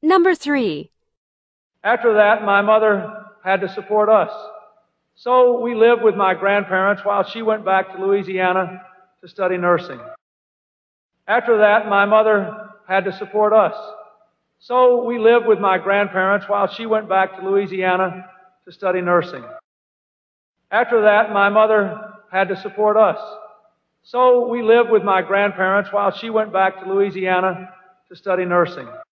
Number 3. After that, my mother had to support us. So we lived with my grandparents while she went back to Louisiana to study nursing. After that, my mother had to support us. So we lived with my grandparents while she went back to Louisiana to study nursing. After that, my mother had to support us. So we lived with my grandparents while she went back to Louisiana to study nursing.